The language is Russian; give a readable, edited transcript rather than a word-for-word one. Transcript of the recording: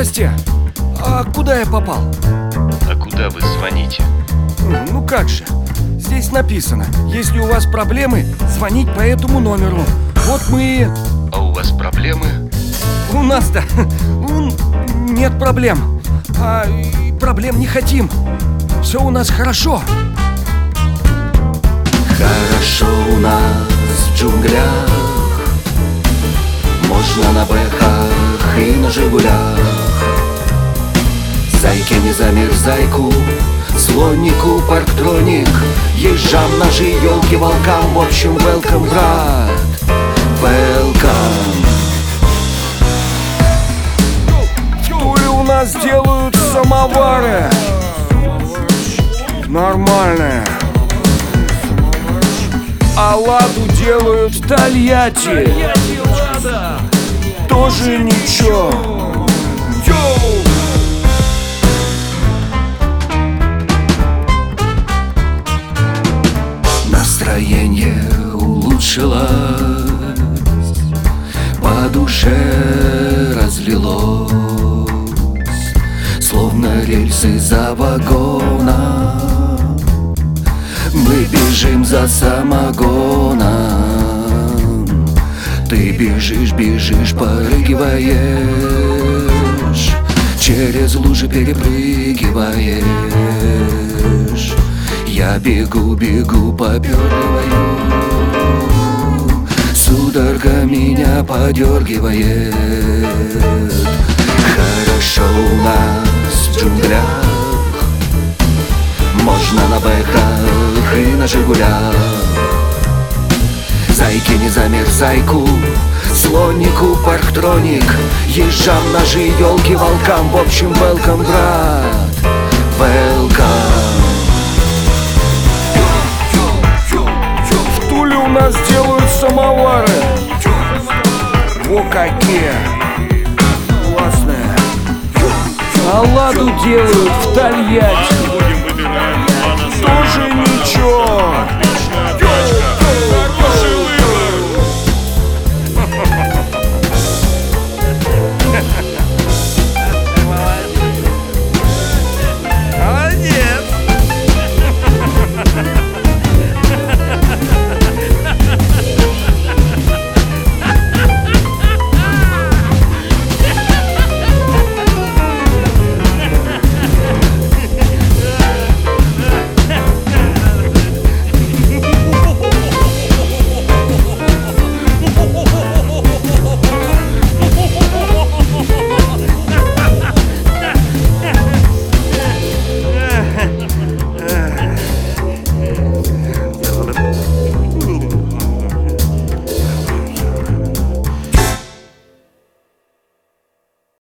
Здрасте. А куда я попал? А куда вы звоните? Ну как же, здесь написано: если у вас проблемы, звонить по этому номеру. Вот мы... А у вас проблемы? У нас-то нет проблем. И проблем не хотим. Все у нас хорошо. Хорошо у нас в джунглях. Можно на бэхах и на жигулях. Зайке не замерзайку, слоннику парктроник, езжам наши елки волкам. В общем, welcome, брат, welcome. В Туле у нас делают самовары нормальные. А ладу делают в Тольятти. Тоже ничего. Настроение улучшилось, по душе разлилось, словно рельсы за вагоном. Мы бежим за самогоном. Ты бежишь, бежишь, порыгиваешь, через лужи перепрыгиваешь. Я бегу, бегу, попёрлываю, судорога меня подергивает. Хорошо у нас в джунглях. Можно на бэхах и на жигулях. Зайке не замерзайку, слоннику парктроник, езжам наши елки волкам. В общем, welcome, брат, welcome. В Туле у нас делают самовары. Во какие классные. А ладу делают в Тольятти.